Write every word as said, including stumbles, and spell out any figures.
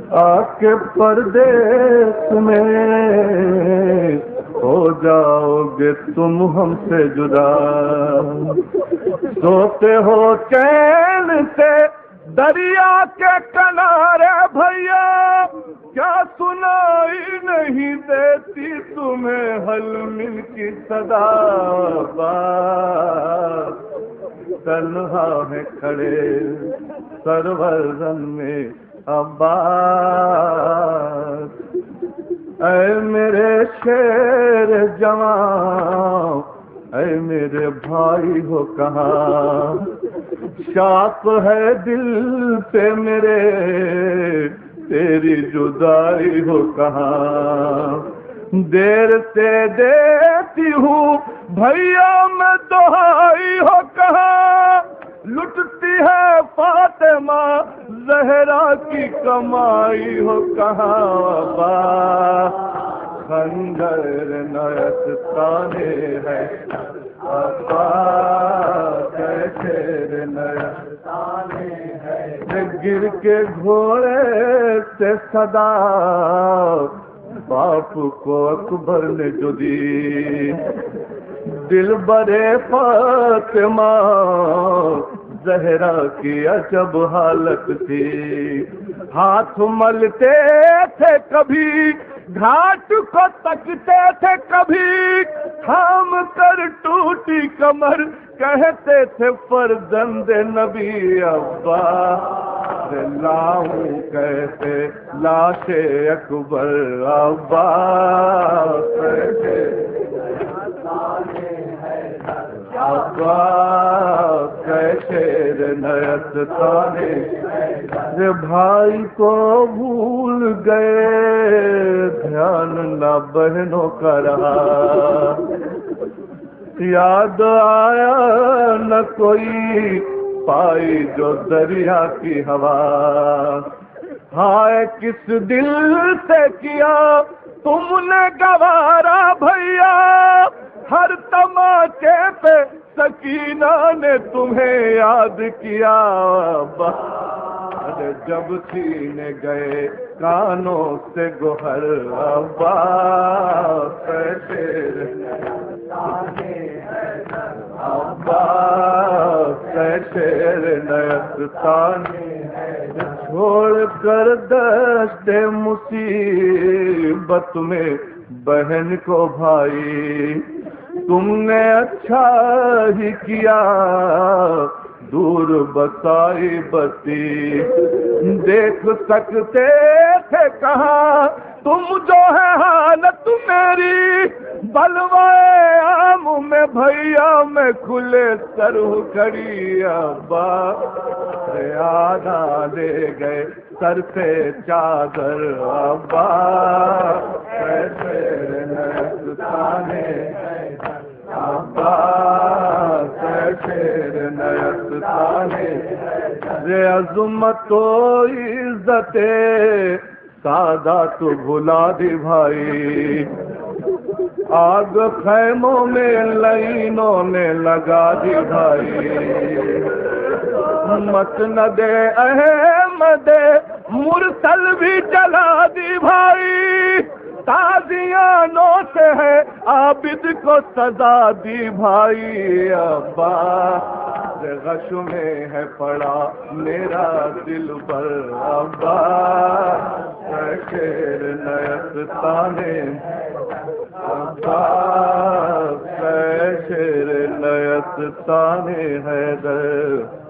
آ کے پردیس میں ہو جاؤ گے تم ہم سے جدا، سوتے ہو چین سے دریا کے کنارے بھیا، کیا سنائی نہیں دیتی تمہیں حلمل کی صدا؟ بات تنہا ہے کھڑے سرورن میں عباس، اے میرے شیر جوان، اے میرے بھائی ہو کہاں؟ شاپ ہے دل پہ میرے تیری جدائی ہو کہاں؟ دیر سے دیتی ہوں بھیا میں دہائی ہو کہاں؟ لٹتی ہے فاطمہ زہرا کی کمائی ہو کہاں؟ با خنجر نیت تانے ہے ابا کیسے نیت تانے ہے، گر کے گھوڑے سے صدا باپ کو اکبر نے جو دی، دل برے فاطمہ زہرا کی عجب حالت تھی، ہاتھ ملتے تھے کبھی گھاٹ کو تکتے تھے کبھی، تھام کر ٹوٹی کمر کہتے تھے فرزند نبی، ابا لاؤں کیسے لاش اکبر، ابا کیسے ابا کیسے نیت تانے، بھائی کو بھول گئے دھیان نہ بہنوں کا رہا، یاد آیا نہ کوئی پائی جو دریا کی ہوا، ہائے کس دل سے کیا تم نے گوارا بھیا، ہر تماچے پہ سکینہ نے تمہیں یاد کیا، جب سینے گئے کانوں سے گوہر، ابا کیسے ابا کیسے نیت تانے، چھوڑ کر دشت مصیبت میں بہن کو بھائی، تم نے اچھا ہی کیا دور بسائی بستی، دیکھ سکتے تھے کہاں تم جو ہے حالت میری، بلوائے عام میں بھیا میں کھلے سر کھڑی، ابا آدھا لے گئے سر سے چادر، ابا کیسے نیت تانے، ابا کیسے نیت تانے، عظمت و عزت سادات بھلا دی بھائی، آگ خیموں میں لائنوں نے لگا دی بھائی، مسند احمد مرسل بھی جلا دی بھائی، تازیانوں سے ہے عابد کو سزا دی بھائی، ابا غش میں ہے پڑا میرا دل پر، ابا شیر نیت تانے، ابا شیر نیت تانے حیدر۔